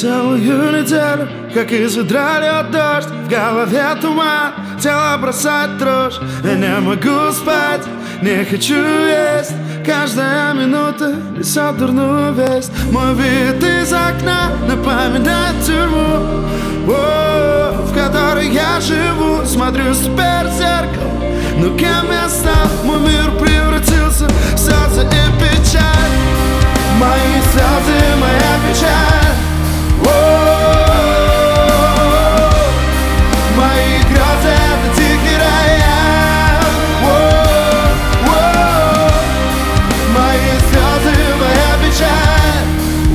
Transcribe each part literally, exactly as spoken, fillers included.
целую неделю, как из ведра льет дождь, в голове туман, тело бросает дрожь. Я не могу спать, не хочу есть, каждая минута несет дурную весть. Мой вид из окна напоминает тюрьму, о, в которой я живу. Смотрю теперь в зеркало, но кем я стал? Мой мир превратился в слезы и печаль. Мои слезы, моя печаль. О-о-о-о. Мои грезы — это дикий рояль. О-о-о-о. Мои слезы, моя печаль.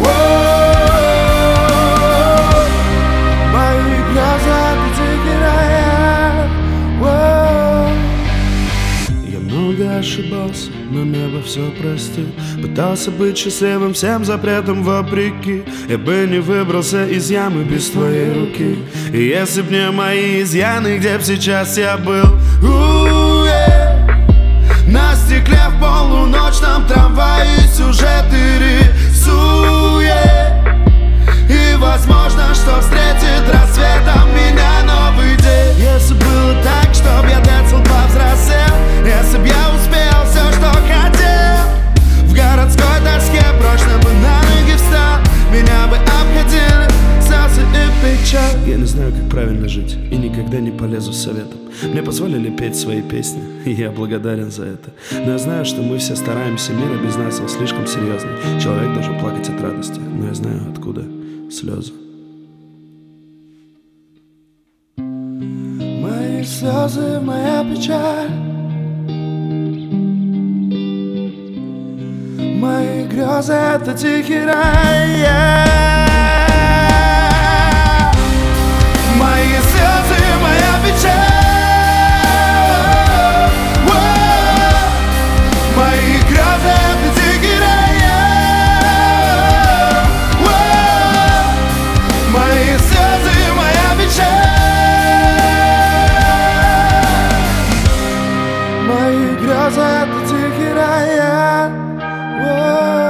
О-о-о-о. Мои грезы — это дикий рояль. О-о-о-о. Я много ошибался, но небо все простит. Пытался быть счастливым всем запретом вопреки. Я бы не выбрался из ямы без твоей руки. И если б не мои изъяны, где б сейчас я был? У-е-е. На стекле в полуночном трамвае сюжеты рисует. И возможно, что встретит рассветом меня новый день. Если было так, чтоб я децл повзрослел, если б я успел все, что хотел, в городской тоске прочно бы на ноги встал, меня бы обходили слезы и печаль. Я не знаю, как правильно жить, и никогда не полезу с советом. Мне позволили петь свои песни, и я благодарен за это. Но я знаю, что мы все стараемся, мир без нас он слишком серьезный. Человек должен плакать от радости, но я знаю, откуда слезы. Мои слезы, моя печаль. Мои грезы — это тихий рай. Мои слезы, моя печаль. Мои грезы — это тихий рай. Мои слезы, моя печаль. Мои грезы — это тихий рай. Whoa.